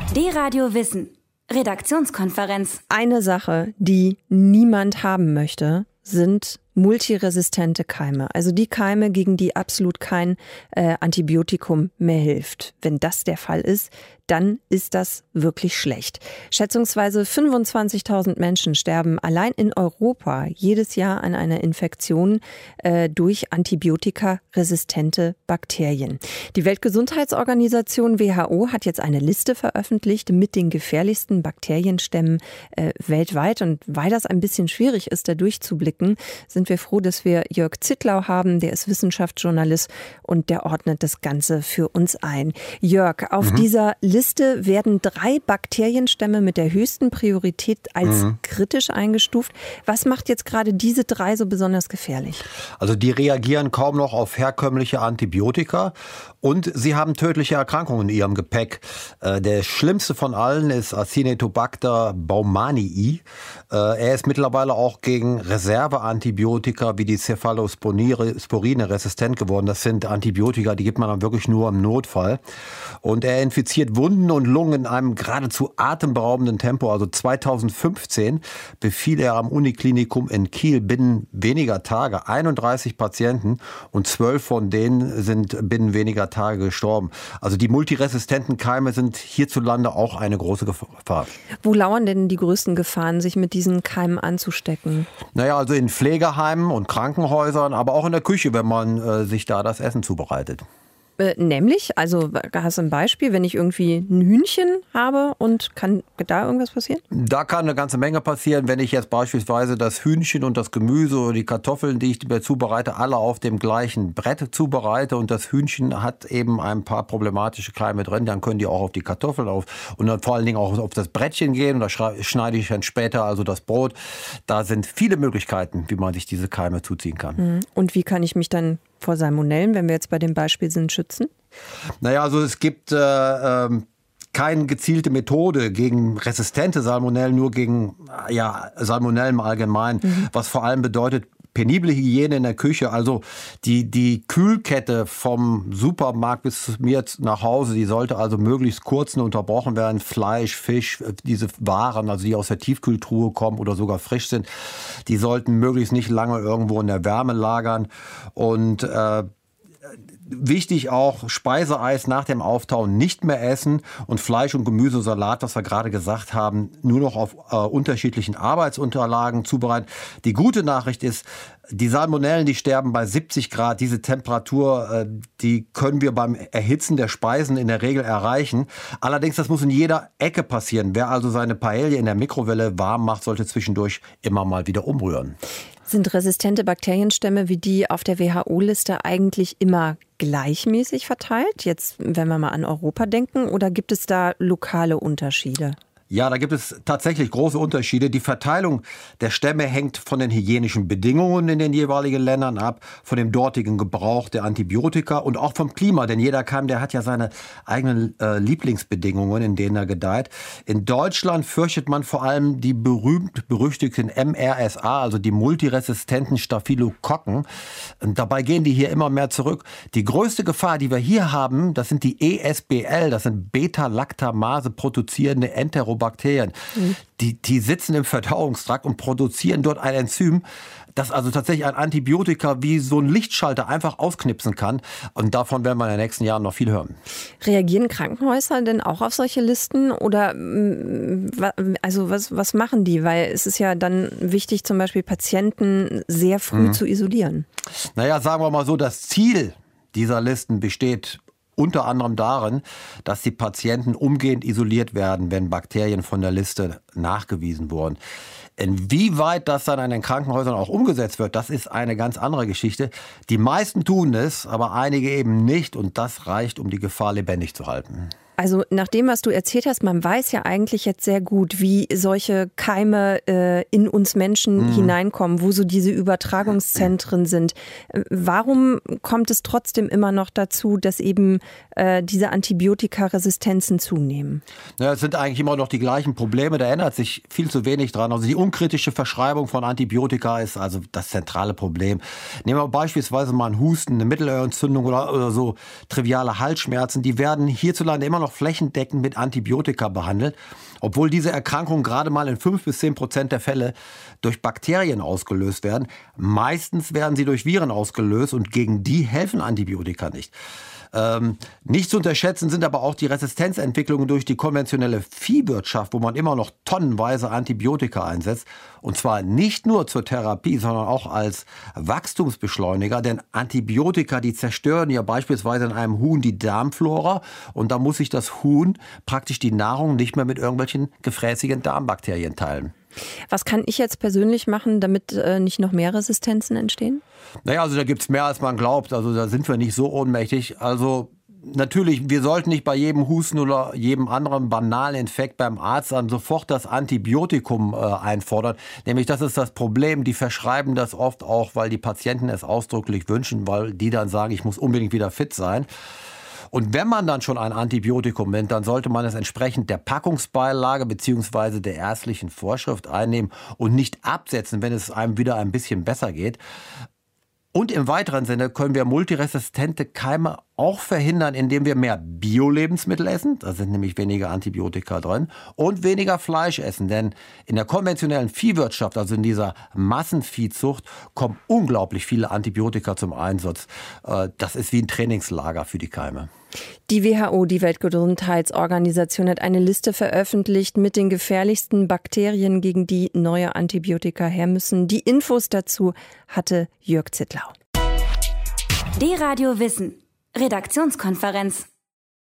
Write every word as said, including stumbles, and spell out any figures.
D-Radio Wissen. Redaktionskonferenz. Eine Sache, die niemand haben möchte, sind multiresistente Keime. Also die Keime, gegen die absolut kein äh, Antibiotikum mehr hilft. Wenn das der Fall ist, dann ist das wirklich schlecht. Schätzungsweise fünfundzwanzigtausend Menschen sterben allein in Europa jedes Jahr an einer Infektion äh, durch antibiotikaresistente Bakterien. Die Weltgesundheitsorganisation W H O hat jetzt eine Liste veröffentlicht mit den gefährlichsten Bakterienstämmen äh, weltweit. Und weil das ein bisschen schwierig ist, da durchzublicken, sind wir froh, dass wir Jörg Zittlau haben. Der ist Wissenschaftsjournalist und der ordnet das Ganze für uns ein. Jörg, auf mhm. dieser Liste werden drei Bakterienstämme mit der höchsten Priorität als mhm. kritisch eingestuft. Was macht jetzt gerade diese drei so besonders gefährlich? Also die reagieren kaum noch auf herkömmliche Antibiotika und sie haben tödliche Erkrankungen in ihrem Gepäck. Äh, der schlimmste von allen ist Acinetobacter baumannii. Äh, er ist mittlerweile auch gegen Reserveantibiotika wie die Cephalosporine resistent geworden. Das sind Antibiotika, die gibt man dann wirklich nur im Notfall. Und er infiziert Wunden und Lungen in einem geradezu atemberaubenden Tempo. Also zweitausendfünfzehn befiel er am Uniklinikum in Kiel binnen weniger Tage einunddreißig Patienten und zwölf von denen sind binnen weniger Tage gestorben. Also die multiresistenten Keime sind hierzulande auch eine große Gefahr. Wo lauern denn die größten Gefahren, sich mit diesen Keimen anzustecken? Naja, also in Pflegeheimen und Krankenhäusern, aber auch in der Küche, wenn man äh, sich da das Essen zubereitet. Äh, nämlich, also hast du ein Beispiel, wenn ich irgendwie ein Hühnchen habe und kann da irgendwas passieren? Da kann eine ganze Menge passieren, wenn ich jetzt beispielsweise das Hühnchen und das Gemüse oder die Kartoffeln, die ich mir zubereite, alle auf dem gleichen Brett zubereite und das Hühnchen hat eben ein paar problematische Keime drin, dann können die auch auf die Kartoffeln auf und dann vor allen Dingen auch auf das Brettchen gehen und da schneide ich dann später also das Brot. Da sind viele Möglichkeiten, wie man sich diese Keime zuziehen kann. Und wie kann ich mich dann vor Salmonellen, wenn wir jetzt bei dem Beispiel sind, schützen? Naja, also es gibt äh, äh, keine gezielte Methode gegen resistente Salmonellen, nur gegen ja, Salmonellen im Allgemeinen, mhm. was vor allem bedeutet, penible Hygiene in der Küche, also die, die Kühlkette vom Supermarkt bis zu mir nach Hause, die sollte also möglichst kurz unterbrochen werden. Fleisch, Fisch, diese Waren, also die aus der Tiefkühltruhe kommen oder sogar frisch sind, die sollten möglichst nicht lange irgendwo in der Wärme lagern. Und äh, wichtig auch, Speiseeis nach dem Auftauen nicht mehr essen und Fleisch- und Gemüsesalat, was wir gerade gesagt haben, nur noch auf äh, unterschiedlichen Arbeitsunterlagen zubereiten. Die gute Nachricht ist, die Salmonellen, die sterben bei siebzig Grad. Diese Temperatur, äh, die können wir beim Erhitzen der Speisen in der Regel erreichen. Allerdings, das muss in jeder Ecke passieren. Wer also seine Paella in der Mikrowelle warm macht, sollte zwischendurch immer mal wieder umrühren. Sind resistente Bakterienstämme wie die auf der W H O-Liste eigentlich immer gleichmäßig verteilt? Jetzt, wenn wir mal an Europa denken, oder gibt es da lokale Unterschiede? Ja, da gibt es tatsächlich große Unterschiede. Die Verteilung der Stämme hängt von den hygienischen Bedingungen in den jeweiligen Ländern ab, von dem dortigen Gebrauch der Antibiotika und auch vom Klima. Denn jeder Keim, der hat ja seine eigenen äh, Lieblingsbedingungen, in denen er gedeiht. In Deutschland fürchtet man vor allem die berühmt-berüchtigten M R S A, also die multiresistenten Staphylokokken. Und dabei gehen die hier immer mehr zurück. Die größte Gefahr, die wir hier haben, das sind die E S B L, das sind Beta-Lactamase produzierende Enterobakterien. Bakterien, mhm. die, die sitzen im Verdauungstrakt und produzieren dort ein Enzym, das also tatsächlich ein Antibiotika wie so ein Lichtschalter einfach ausknipsen kann. Und davon werden wir in den nächsten Jahren noch viel hören. Reagieren Krankenhäuser denn auch auf solche Listen? Oder also was, was machen die? Weil es ist ja dann wichtig, zum Beispiel Patienten sehr früh mhm. zu isolieren. Naja, sagen wir mal so, das Ziel dieser Listen besteht unter anderem darin, dass die Patienten umgehend isoliert werden, wenn Bakterien von der Liste nachgewiesen wurden. Inwieweit das dann an den Krankenhäusern auch umgesetzt wird, das ist eine ganz andere Geschichte. Die meisten tun es, aber einige eben nicht und das reicht, um die Gefahr lebendig zu halten. Also nach dem, was du erzählt hast, man weiß ja eigentlich jetzt sehr gut, wie solche Keime äh, in uns Menschen mhm. hineinkommen, wo so diese Übertragungszentren sind. Warum kommt es trotzdem immer noch dazu, dass eben äh, diese Antibiotikaresistenzen zunehmen? Ja, es sind eigentlich immer noch die gleichen Probleme, da ändert sich viel zu wenig dran. Also die unkritische Verschreibung von Antibiotika ist also das zentrale Problem. Nehmen wir beispielsweise mal einen Husten, eine Mittelohrentzündung oder, oder so triviale Halsschmerzen, die werden hierzulande immer noch noch flächendeckend mit Antibiotika behandelt, obwohl diese Erkrankungen gerade mal in fünf bis zehn Prozent der Fälle durch Bakterien ausgelöst werden. Meistens werden sie durch Viren ausgelöst und gegen die helfen Antibiotika nicht. Ähm, nicht zu unterschätzen sind aber auch die Resistenzentwicklungen durch die konventionelle Viehwirtschaft, wo man immer noch tonnenweise Antibiotika einsetzt. Und zwar nicht nur zur Therapie, sondern auch als Wachstumsbeschleuniger. Denn Antibiotika, die zerstören ja beispielsweise in einem Huhn die Darmflora. Und da muss sich das Huhn praktisch die Nahrung nicht mehr mit irgendwelchen gefräßigen Darmbakterien teilen. Was kann ich jetzt persönlich machen, damit äh, nicht noch mehr Resistenzen entstehen? Naja, also da gibt's mehr, als man glaubt. Also da sind wir nicht so ohnmächtig. Also natürlich, wir sollten nicht bei jedem Husten oder jedem anderen banalen Infekt beim Arzt dann sofort das Antibiotikum äh, einfordern. Nämlich, das ist das Problem. Die verschreiben das oft auch, weil die Patienten es ausdrücklich wünschen, weil die dann sagen, ich muss unbedingt wieder fit sein. Und wenn man dann schon ein Antibiotikum nimmt, dann sollte man es entsprechend der Packungsbeilage bzw. der ärztlichen Vorschrift einnehmen und nicht absetzen, wenn es einem wieder ein bisschen besser geht. Und im weiteren Sinne können wir multiresistente Keime auch verhindern, indem wir mehr Bio-Lebensmittel essen. Da sind nämlich weniger Antibiotika drin. Und weniger Fleisch essen. Denn in der konventionellen Viehwirtschaft, also in dieser Massenviehzucht, kommen unglaublich viele Antibiotika zum Einsatz. Das ist wie ein Trainingslager für die Keime. Die W H O, die Weltgesundheitsorganisation, hat eine Liste veröffentlicht mit den gefährlichsten Bakterien, gegen die neue Antibiotika her müssen. Die Infos dazu hatte Jörg Zittlau. D-Radio Wissen. Redaktionskonferenz.